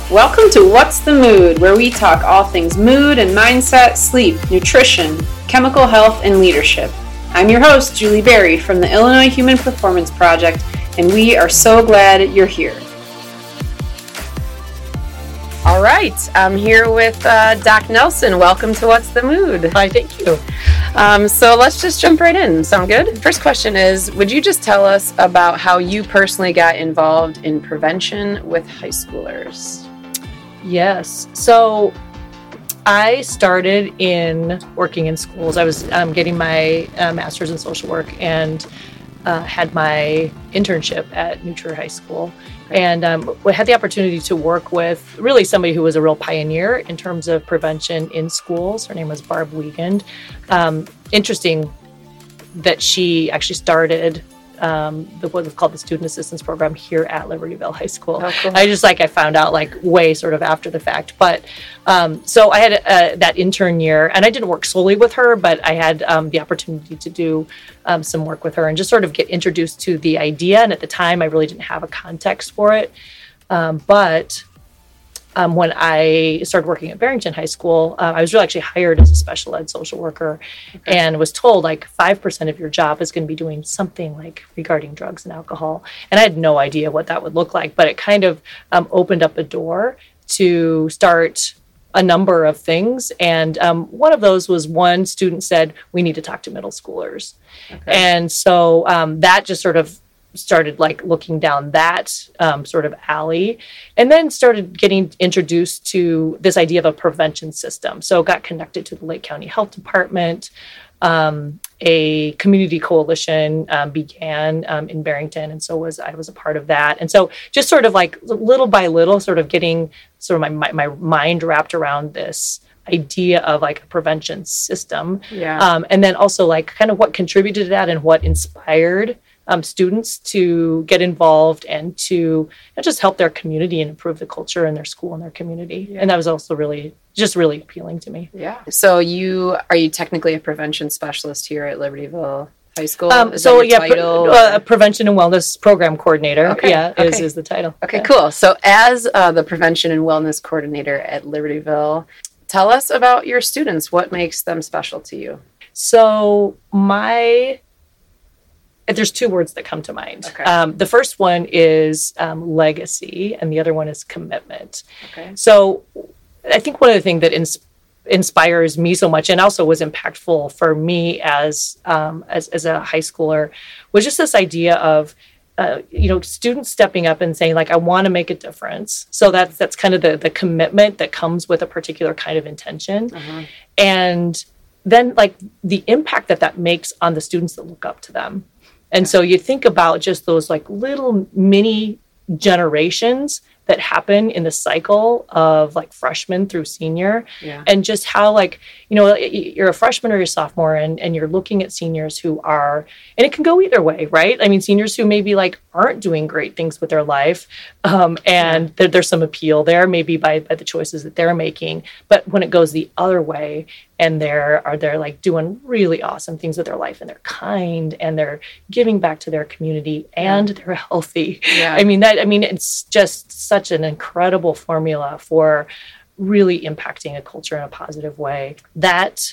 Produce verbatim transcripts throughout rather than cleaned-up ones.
Welcome to What's the Mood, where we talk all things mood and mindset, sleep, nutrition, chemical health, and leadership. I'm your host, Julie Berry from the Illinois Human Performance Project, and we are so glad you're here. All right, I'm here with uh, Doc Nelson. Welcome to What's the Mood. Hi, thank you. Um, so let's just jump right in. Sound good? First question is, would you just tell us about how you personally got involved in prevention with high schoolers? Yes. So I started in working in schools. I was um, getting my uh, master's in social work and uh, had my internship at New Trier High School. And um, we had the opportunity to work with really somebody who was a real pioneer in terms of prevention in schools. Her name was Barb Wiegand. Um, interesting that she actually started um, the what was called the Student Assistance Program here at Libertyville High School. Oh, cool. I just like I found out like way sort of after the fact. But um, so I had uh, that intern year, and I didn't work solely with her, but I had um, the opportunity to do um, some work with her and just sort of get introduced to the idea. And at the time, I really didn't have a context for it. Um, but Um, when I started working at Barrington High School, uh, I was really actually hired as a special ed social worker, okay, and was told like five percent of your job is going to be doing something like regarding drugs and alcohol. And I had no idea what that would look like, but it kind of um, opened up a door to start a number of things. And um, one of those was one student said, we need to talk to middle schoolers. Okay. And so um, that just sort of started like looking down that um, sort of alley, and then started getting introduced to this idea of a prevention system. So got connected to the Lake County Health Department. Um, a community coalition um, began um, in Barrington, and so was I was a part of that. And so just sort of like little by little, sort of getting sort of my my, my mind wrapped around this idea of like a prevention system. Yeah. Um, and then also like kind of what contributed to that and what inspired Um, students to get involved and to you know, just help their community and improve the culture in their school and their community. Yeah. And that was also really, just really appealing to me. Yeah. So you, are you technically a prevention specialist here at Libertyville High School? Um, so yeah, pre- uh, Prevention and Wellness Program Coordinator. Okay. Yeah, okay. is, is the title. Okay, yeah. Cool. So as uh, the Prevention and Wellness Coordinator at Libertyville, tell us about your students. What makes them special to you? So my... There's two words that come to mind. Okay. Um, the first one is um, legacy, and the other one is commitment. Okay. So I think one of the things that ins- inspires me so much, and also was impactful for me as um, as, as a high schooler, was just this idea of uh, you know students stepping up and saying like, I want to make a difference. So that's that's kind of the the commitment that comes with a particular kind of intention, uh-huh. and then like the impact that that makes on the students that look up to them. And so you think about just those like little mini generations that happen in the cycle of like freshman through senior, yeah. and just how like, you know, you're a freshman or you're a sophomore and, and you're looking at seniors who are, and it can go either way, right? I mean, seniors who maybe like aren't doing great things with their life, um, and yeah. there, there's some appeal there maybe by, by the choices that they're making. But when it goes the other way, and they're are they're like doing really awesome things with their life, and they're kind, and they're giving back to their community, and yeah. they're healthy. Yeah. I mean that. I mean it's just such an incredible formula for really impacting a culture in a positive way. That,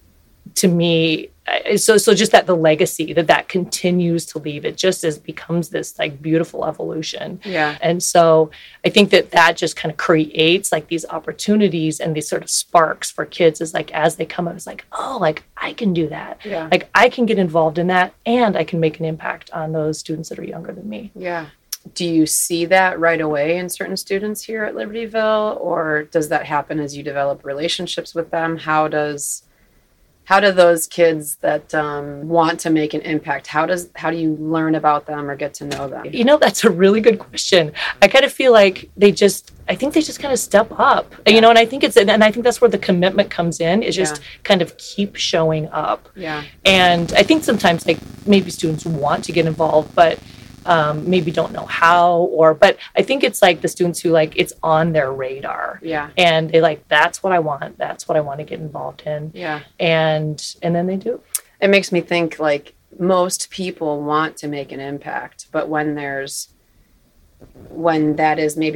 to me, so so just that the legacy that that continues to leave, it just is becomes this like beautiful evolution. Yeah. And so I think that that just kind of creates like these opportunities and these sort of sparks for kids is like as they come up, it's like, oh, like I can do that. Yeah. Like I can get involved in that, and I can make an impact on those students that are younger than me. Yeah. Do you see that right away in certain students here at Libertyville, or does that happen as you develop relationships with them? How does How do those kids that um, want to make an impact, how does how do you learn about them or get to know them? You know, that's a really good question. I kind of feel like they just, I think they just kind of step up, yeah. you know, and I think it's, and I think that's where the commitment comes in, is just yeah. kind of keep showing up. Yeah. And I think sometimes like maybe students want to get involved, but Um, maybe don't know how, or, but I think it's like the students who like, it's on their radar. Yeah. And they like, that's what I want. That's what I want to get involved in. Yeah. And, and then they do. It makes me think like most people want to make an impact, but when there's when that is maybe at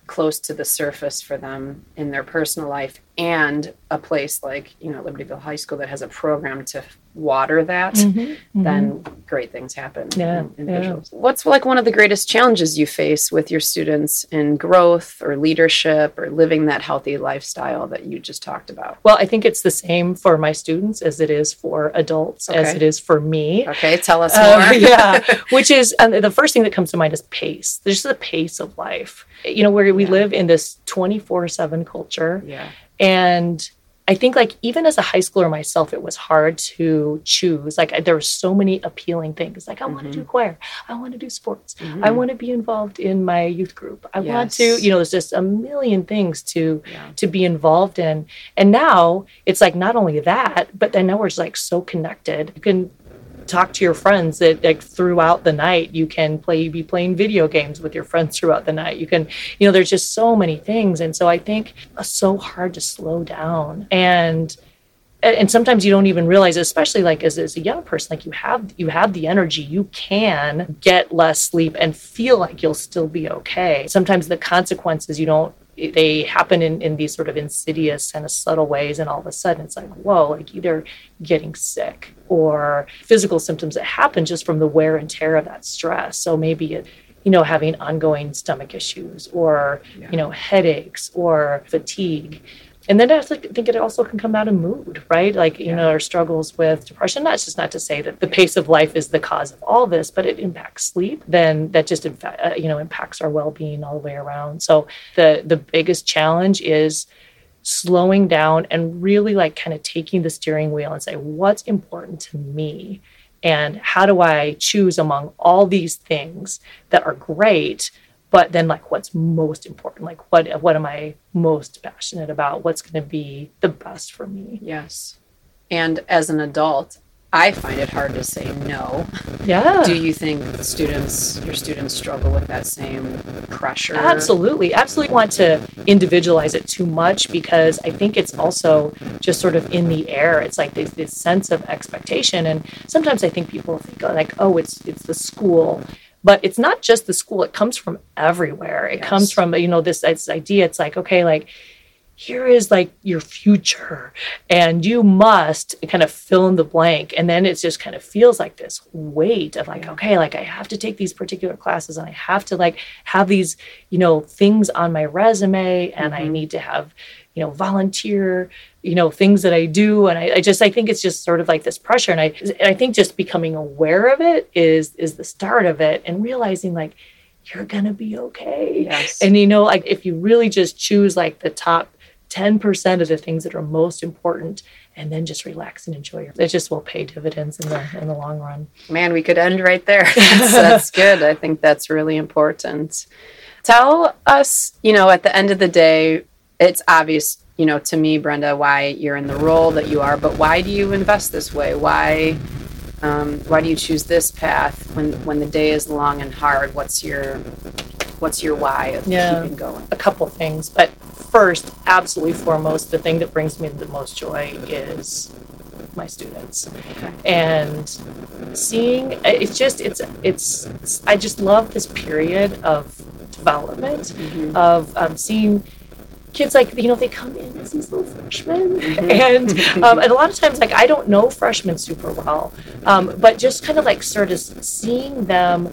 close to the surface for them in their personal life, and a place like, you know, Libertyville High School that has a program to water that, Mm-hmm. then great things happen. Yeah, in, in yeah. visuals. What's like one of the greatest challenges you face with your students in growth or leadership or living that healthy lifestyle that you just talked about? Well, I think it's the same for my students as it is for adults, as Okay. it is for me. Okay, tell us Um, more. yeah, which is um, the first thing that comes to mind is pace. There's the pace of life. You know, where we Yeah. live in this twenty-four seven culture. Yeah. And I think, like, even as a high schooler myself, it was hard to choose. Like, I, there were so many appealing things. Like, I want to do choir. I want to do sports. I want to be involved in my youth group. I want to, Yes. you know, there's just a million things to Yeah. to be involved in. And now it's like not only that, but then now we're just like so connected. You can talk to your friends that like throughout the night. You can play be playing video games with your friends throughout the night. You can, you know, there's just so many things. And so I think it's so hard to slow down. And and sometimes you don't even realize, especially like as, as a young person, like you have you have the energy, you can get less sleep and feel like you'll still be okay. Sometimes the consequences you don't they happen in, in these sort of insidious kind of subtle ways, and all of a sudden it's like, whoa, like either getting sick or physical symptoms that happen just from the wear and tear of that stress. So maybe it, you know, having ongoing stomach issues or, Yeah. you know, headaches or fatigue. And then I think it also can come out of mood, right? Like, you Yeah. know, our struggles with depression. That's just not to say that the pace of life is the cause of all this, but it impacts sleep. Then that just, in fact, uh, you know, impacts our well-being all the way around. So the the biggest challenge is slowing down and really like kind of taking the steering wheel and say, what's important to me? And how do I choose among all these things that are great, but then like what's most important? Like what what am I most passionate about? What's going to be the best for me? Yes. And as an adult, I find it hard to say no. Yeah. Do you think students, your students struggle with that same pressure? Absolutely. Absolutely want to individualize it too much, because I think it's also just sort of in the air. It's like this, this sense of expectation. And sometimes I think people think like, oh, it's it's the school. But it's not just the school. It comes from everywhere. It Yes. comes from, you know, this, this idea. It's like, okay, like, here is like your future and you must kind of fill in the blank. And then it just kind of feels like this weight of like, Yeah. okay, like I have to take these particular classes and I have to like have these, you know, things on my resume, and Mhm. I need to have, you know, volunteer, you know, things that I do. And I, I just, I think it's just sort of like this pressure. And I, and I think just becoming aware of it is, is the start of it, and realizing like, you're going to be okay. Yes. And, you know, like if you really just choose like the top ten percent of the things that are most important, and then just relax and enjoy it, it just will pay dividends in the in the long run. Man, we could end right there. That's, that's good. I think that's really important. Tell us, you know, at the end of the day, it's obvious, you know, to me, Brenda, why you're in the role that you are, but why do you invest this way? Why, um, why do you choose this path when, when the day is long and hard? What's your, what's your why of Yeah. keeping going? A couple things, but first, absolutely foremost, the thing that brings me the most joy is my students. Okay. And seeing, it's just, it's, it's, it's I just love this period of development, Mhm. of um, seeing kids like, you know, they come in as these little freshmen, Mhm. and um, and a lot of times, like, I don't know freshmen super well, um, but just kind of like sort of seeing them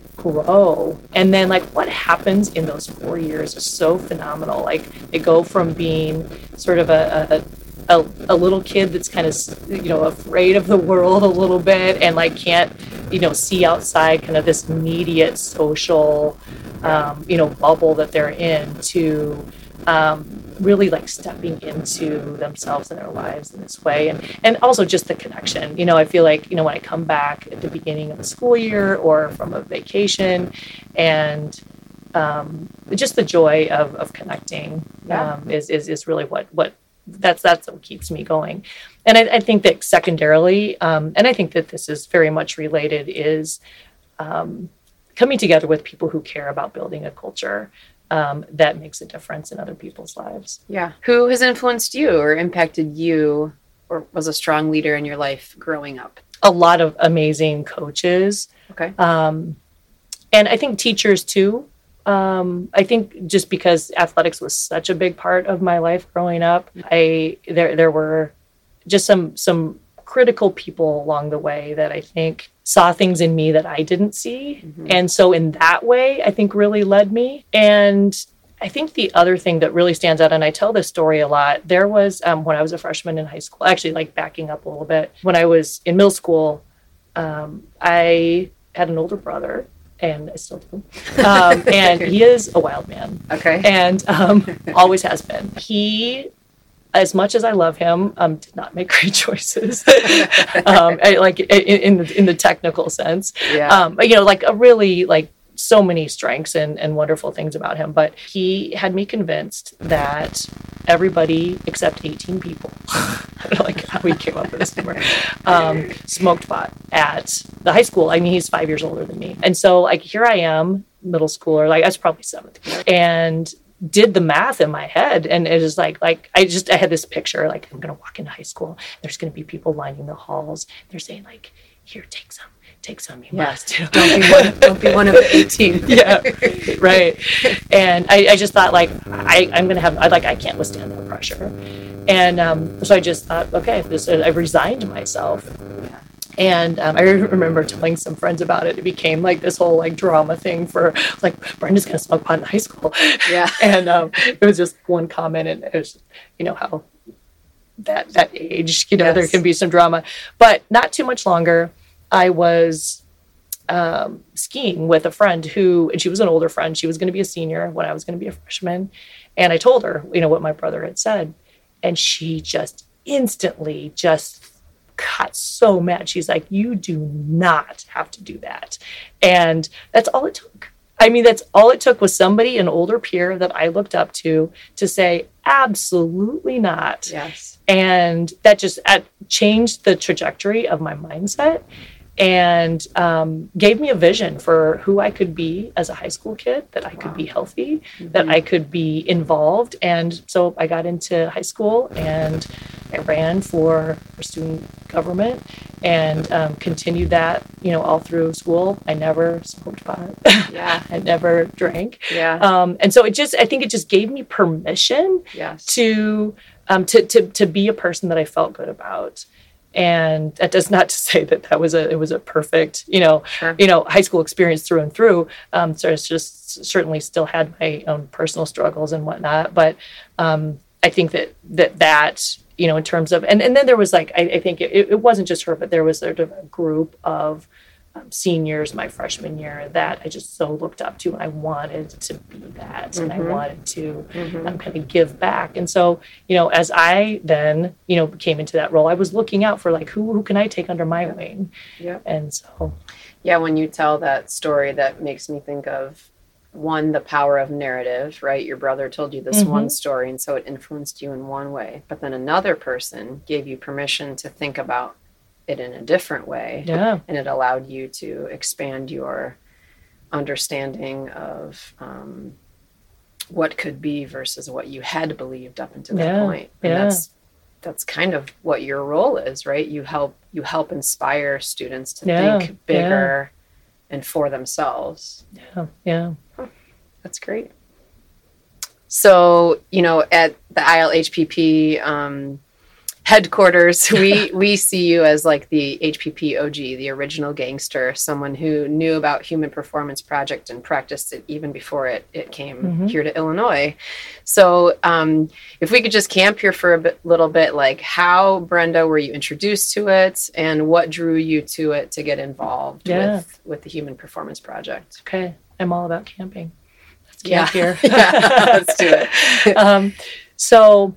grow, and then like what happens in those four years is so phenomenal. Like they go from being sort of a a, a, a little kid that's kind of, you know, afraid of the world a little bit, and like can't, you know, see outside kind of this immediate social um, you know, bubble that they're in, to um, really like stepping into themselves and their lives in this way. And and also just the connection. You know, I feel like, you know, when I come back at the beginning of the school year or from a vacation, and um, just the joy of, of connecting Yeah. um, is, is is really what what that's that's what keeps me going. And I, I think that secondarily, um, and I think that this is very much related, is um, coming together with people who care about building a culture um, that makes a difference in other people's lives. Yeah. Who has influenced you or impacted you or was a strong leader in your life growing up? A lot of amazing coaches. Okay. Um, and I think teachers too. Um, I think just because athletics was such a big part of my life growing up, I there there were just some some critical people along the way that I think saw things in me that I didn't see. Mm-hmm. And so in that way, I think really led me. And I think the other thing that really stands out, and I tell this story a lot, there was um, when I was a freshman in high school, actually like backing up a little bit, when I was in middle school, um, I had an older brother, and I still do. Um, and he is a wild man. Okay. And um, always has been. He, as much as I love him, um, did not make great choices, um, I, like in, in the in the technical sense. Yeah. Um, you know, like a really like so many strengths and, and wonderful things about him. But he had me convinced that everybody except eighteen people, I don't know like how we came up with this number, um, smoked pot at the high school. I mean, he's five years older than me. And so like here I am, middle schooler, like I was probably seventh grade, and did the math in my head. And it is like, like I just, I had this picture, like I'm going to walk into high school. There's going to be people lining the halls. They're saying like, here, take some. Take some, you yes. must. Don't be one. Don't be one of the eighteen. Yeah, right. And I, I just thought, like, I, I'm gonna have, I like, I can't withstand that pressure. And um, so I just thought, okay, this, I resigned myself. And um, I remember telling some friends about it. It became like this whole like drama thing for like Brenda's gonna smoke pot in high school. Yeah. And um, it was just one comment, and it was, you know how that that age, you know, yes. there can be some drama, but not too much longer. I was um, skiing with a friend who, and she was an older friend. She was going to be a senior when I was going to be a freshman. And I told her, you know, what my brother had said. And she just instantly just got so mad. She's like, you do not have to do that. And that's all it took. I mean, that's all it took was somebody, an older peer that I looked up to, to say, absolutely not. Yes. And that just uh, changed the trajectory of my mindset. And um, gave me a vision for who I could be as a high school kid, that I could wow. be healthy, mm-hmm. that I could be involved. And so I got into high school and I ran for, for student government and um, continued that, you know, all through school. I never smoked pot. Yeah. I never drank. Yeah. Um, and so it just, I think it just gave me permission yes. to, um, to, to, to be a person that I felt good about. And that does not to say that that was a it was a perfect you know sure. you know high school experience through and through. Um, so it's just certainly still had my own personal struggles and whatnot. But um, I think that that that you know in terms of and, and then there was like I, I think it, it wasn't just her, but there was sort of a group of um, seniors my freshman year that I just so looked up to, and I wanted to be that, mm-hmm. and I wanted to mm-hmm. um, kind of give back. And so, you know, as I then, you know, came into that role, I was looking out for like, who who can I take under my yeah. wing? Yeah. And so. Yeah, when you tell that story, that makes me think of, one, the power of narrative, right? Your brother told you this mm-hmm. one story, and so it influenced you in one way. But then another person gave you permission to think about it in a different way. Yeah. And it allowed you to expand your understanding of um, what could be versus what you had believed up until that yeah. point. And yeah. that's that's kind of what your role is, right? You help you help inspire students to yeah. think bigger yeah. and for themselves. Yeah. Yeah. Huh. That's great. So, you know, at the I L H P P um headquarters, we we see you as like the H P P O G, the original gangster, someone who knew about Human Performance Project and practiced it even before it, it came mm-hmm. here to Illinois. So um, if we could just camp here for a bit, little bit, like how, Brenda, were you introduced to it, and what drew you to it to get involved yeah. with, with the Human Performance Project? Okay, I'm all about camping. Let's camp yeah. here. yeah, let's do it. um, so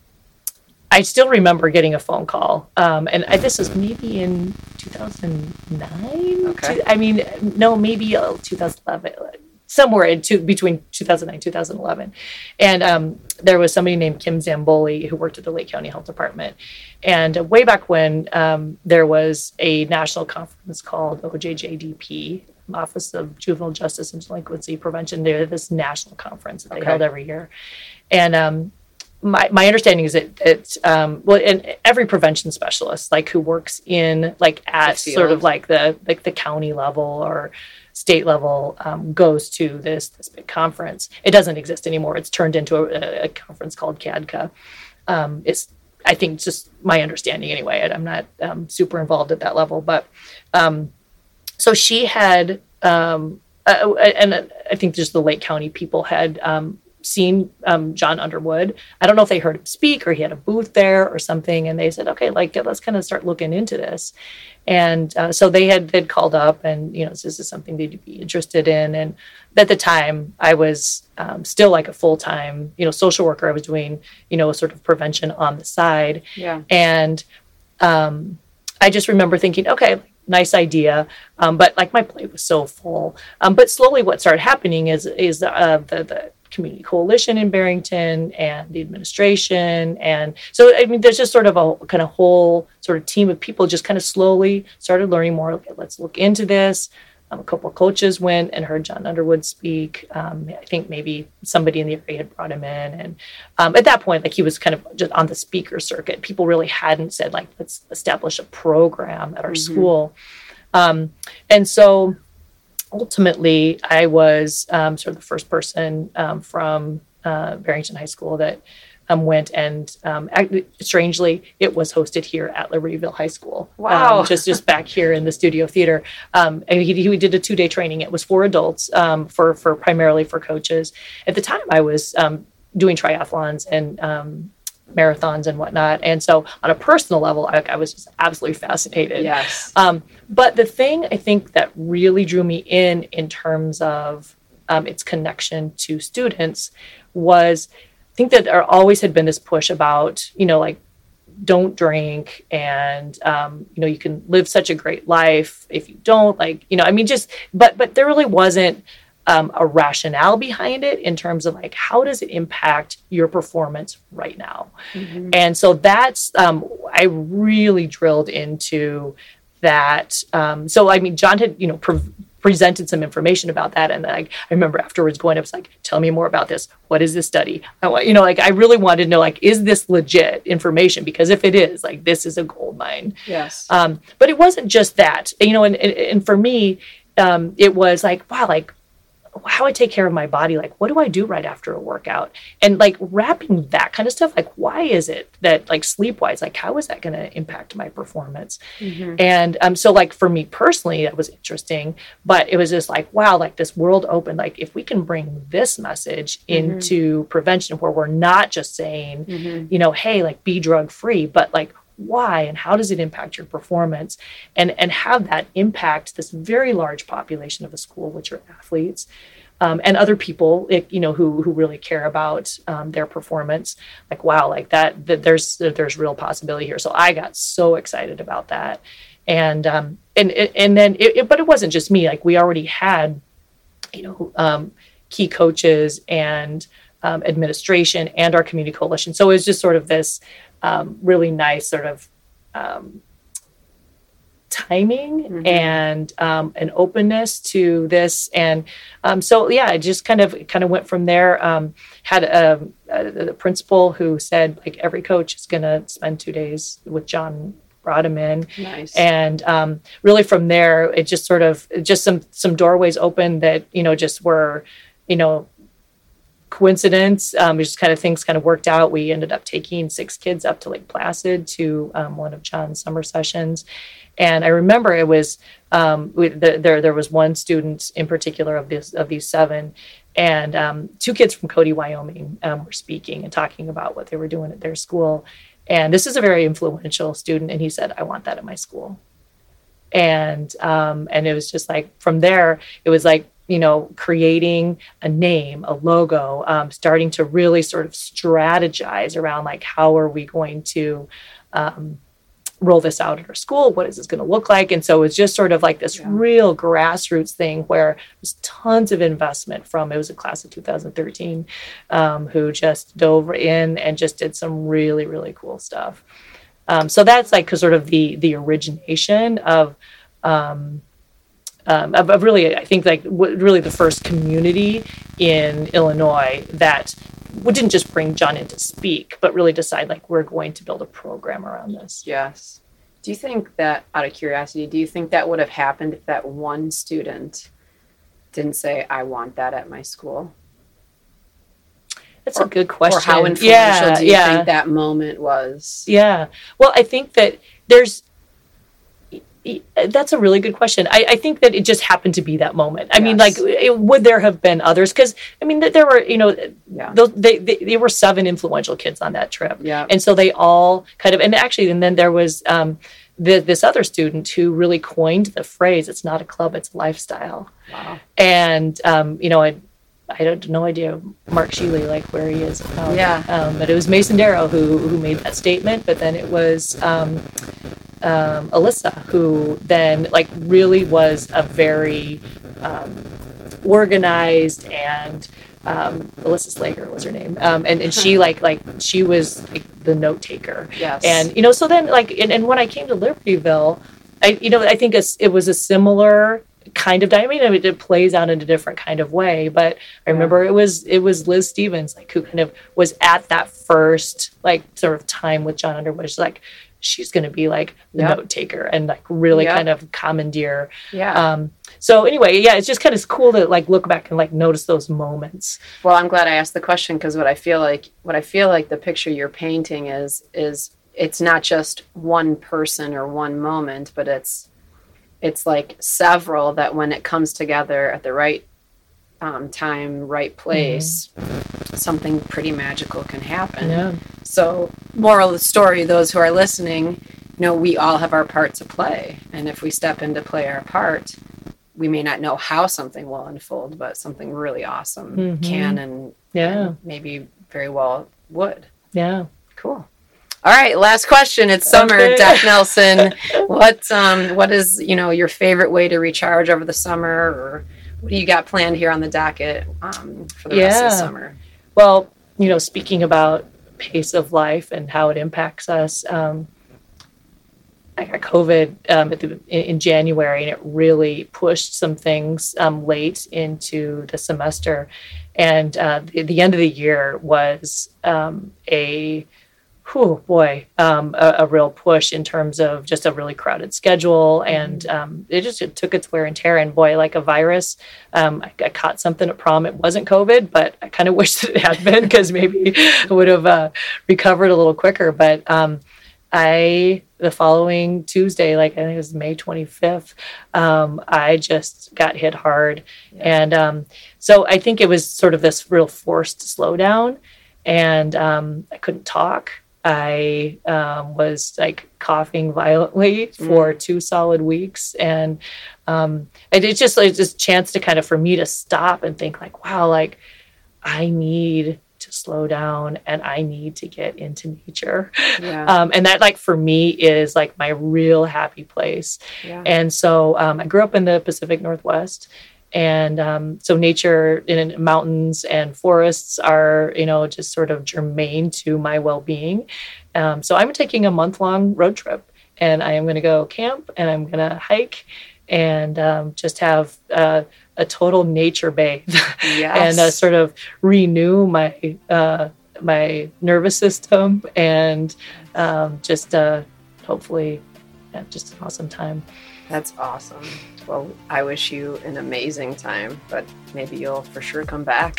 I still remember getting a phone call, um, and I, this was maybe in two thousand nine. Okay. I mean, no, maybe uh, two thousand eleven, somewhere in two, between two thousand nine and two thousand eleven. And um, there was somebody named Kim Zamboli who worked at the Lake County Health Department. And uh, way back when, um, there was a national conference called O J J D P, Office of Juvenile Justice and Delinquency Prevention. They had this national conference that they okay. held every year. And um, my, my understanding is that it's um, well, and every prevention specialist, like who works in like at sort of like the like the county level or state level, um, goes to this this big conference. It doesn't exist anymore. It's turned into a, a conference called C A D C A. Um, it's I think just my understanding anyway. I'm not um, super involved at that level, but um, so she had, um, uh, and I think just the Lake County people had. Um, seen um, John Underwood. I don't know if they heard him speak or he had a booth there or something. And they said, okay, like, let's kind of start looking into this. And uh, so they had they'd called up and, you know, this is something they'd be interested in. And at the time I was um, still like a full-time, you know, social worker. I was doing, you know, sort of prevention on the side. Yeah. And um, I just remember thinking, okay, nice idea. Um, but like my plate was so full. Um, but slowly what started happening is, is uh, the, the, Community Coalition in Barrington and the administration. And so, I mean, there's just sort of a kind of whole sort of team of people just kind of slowly started learning more. Okay, let's look into this. Um, a couple of coaches went and heard John Underwood speak. Um, I think maybe somebody in the area had brought him in. And um, at that point, like he was kind of just on the speaker circuit. People really hadn't said, like, let's establish a program at our mm-hmm. school. Um, and so ultimately, I was um, sort of the first person um, from uh, Barrington High School that um, went and, um, act- strangely, it was hosted here at Libertyville High School. Wow. Um, just just back here in the Studio Theater. Um, and he, he did a two-day training. It was for adults, um, for for primarily for coaches. At the time, I was um, doing triathlons and um, marathons and whatnot. And so on a personal level, I, I was just absolutely fascinated. Yes. Um, but the thing I think that really drew me in, in terms of um, its connection to students was, I think that there always had been this push about, you know, like, don't drink and, um, you know, you can live such a great life if you don't, like, you know, I mean, just, but, but there really wasn't Um, a rationale behind it in terms of like, how does it impact your performance right now? Mm-hmm. And so that's, um, I really drilled into that. Um, so, I mean, John had, you know, pre- presented some information about that. And I, I remember afterwards going, I was like, tell me more about this. What is this study? I want, you know, like, I really wanted to know, like, is this legit information? Because if it is, like, this is a gold mine. Yes. Um, but it wasn't just that, you know, and, and, and for me, um, it was like, wow, like, how I take care of my body, like, what do I do right after a workout? And like wrapping that kind of stuff, like, why is it that like sleep wise, like, how is that going to impact my performance? Mm-hmm. And um, so like for me personally, that was interesting, but it was just like, wow, like this world open, like if we can bring this message mm-hmm. into prevention where we're not just saying, mm-hmm. you know, hey, like be drug free, but like, why and how does it impact your performance, and and have that impact this very large population of a school, which are athletes um, and other people, it, you know, who who really care about um, their performance. Like, wow, like that, that there's there's real possibility here. So I got so excited about that, and um, and and then it, it, but it wasn't just me. Like we already had, you know, um, key coaches and um, administration and our community coalition. So it was just sort of this. Um, really nice sort of um, timing mm-hmm. and um, an openness to this, and um, so yeah, I just kind of kind of went from there. Um, had a, a, a principal who said like every coach is going to spend two days with John. Brought him in, nice. And um, really from there, it just sort of just some some doorways open that you know just were you know. coincidence. Um, just kind of things kind of worked out. We ended up taking six kids up to Lake Placid to um, one of John's summer sessions. And I remember it was, um, we, the, there there was one student in particular of this of these seven, and um, two kids from Cody, Wyoming um, were speaking and talking about what they were doing at their school. And this is a very influential student. And he said, I want that at my school. And um, and it was just like, from there, it was like, you know, creating a name, a logo, um, starting to really sort of strategize around like, how are we going to um, roll this out at our school? What is this going to look like? And so it was just sort of like this yeah. real grassroots thing where there's tons of investment from, it was a class of two thousand thirteen um, who just dove in and just did some really, really cool stuff. Um, so that's like sort of the, the origination of, um, um, of, of really, I think like w- really the first community in Illinois that we didn't just bring John in to speak, but really decide like we're going to build a program around this. Yes. Do you think that, out of curiosity, do you think that would have happened if that one student didn't say, I want that at my school? That's or, a good question. Or how influential yeah, do you yeah. think that moment was? Yeah. Well, I think that there's, that's a really good question. I, I think that it just happened to be that moment. I yes. mean, like, it, would there have been others? Because, I mean, there were, you know, yeah. those, they, they they were seven influential kids on that trip. Yeah. And so they all kind of, and actually, and then there was um, the, this other student who really coined the phrase, it's not a club, it's a lifestyle. Wow. And, um, you know, I, I had no idea Mark Sheely, like where he is now. Yeah. Um, but it was Mason Darrow who who made that statement. But then it was um, um, Alyssa who then like really was a very um, organized and um, Alyssa Slager was her name. Um, and, and she like like she was like, the note taker. Yes. And you know so then like and, and when I came to Libertyville, I you know I think it's, it was a similar kind of I mean it, it plays out in a different kind of way, but I remember yeah. it was it was Liz Stevens like who kind of was at that first like sort of time with John Underwood. She's like she's going to be like the yep. note taker and like really yep. kind of commandeer. Yeah. Um, so anyway, yeah, it's just kind of cool to like look back and like notice those moments. Well, I'm glad I asked the question because what I feel like what I feel like the picture you're painting is is it's not just one person or one moment, but it's it's like several that when it comes together at the right um, time, right place, mm-hmm. something pretty magical can happen. Yeah. So moral of the story, those who are listening, you know, we all have our part to play. And if we step in to play our part, we may not know how something will unfold, but something really awesome mm-hmm. can and, yeah. and maybe very well would. Yeah. Cool. All right, last question. It's summer. Okay. Dak Nelson, what um what is, you know, your favorite way to recharge over the summer, or what do you got planned here on the docket um, for the yeah. rest of the summer? Well, you know, speaking about pace of life and how it impacts us, um, I got COVID um, at the, in January, and it really pushed some things um, late into the semester. And uh, the, the end of the year was um, a Oh boy, um, a, a real push in terms of just a really crowded schedule, and um, it just it took its wear and tear. And boy, like a virus, um, I, I caught something at prom. It wasn't COVID, but I kind of wish that it had been because maybe I would have uh, recovered a little quicker. But um, I, the following Tuesday, like I think it was May twenty-fifth, um, I just got hit hard, yeah. and um, so I think it was sort of this real forced slowdown, and um, I couldn't talk. I um, was like coughing violently for mm. two solid weeks. And um, it's just like this chance to kind of, for me to stop and think like, wow, like I need to slow down and I need to get into nature. Yeah. Um, and that like, for me is like my real happy place. Yeah. And so um, I grew up in the Pacific Northwest. And um, so nature in mountains and forests are, you know, just sort of germane to my well-being. Um, so I'm taking a month-long road trip, and I am going to go camp, and I'm going to hike, and um, just have uh, a total nature bathe, yes. and uh, sort of renew my uh, my nervous system, and um, just uh, hopefully, yeah, just an awesome time. That's awesome. Well, I wish you an amazing time, but maybe you'll for sure come back.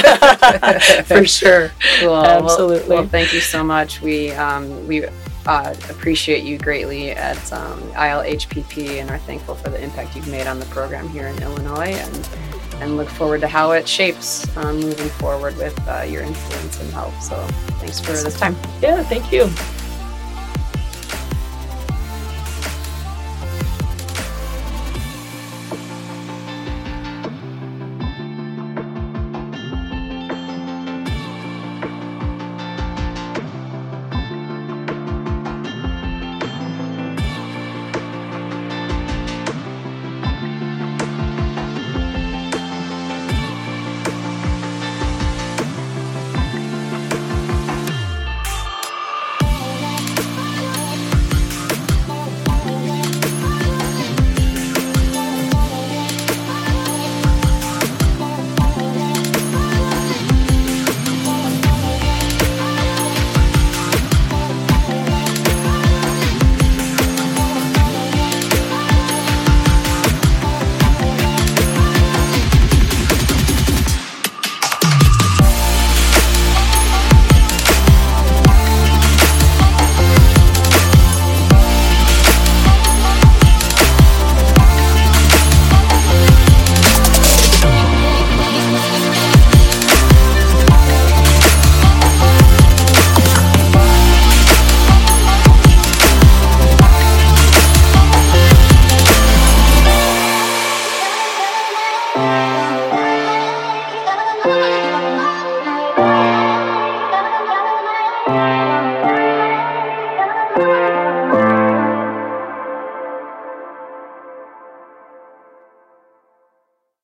For sure. Cool. Absolutely. Well, well, thank you so much. We um, we uh, appreciate you greatly at um, I L H P P and are thankful for the impact you've made on the program here in Illinois, and and look forward to how it shapes um, moving forward with uh, your influence and help. So thanks for this time. Yeah, thank you.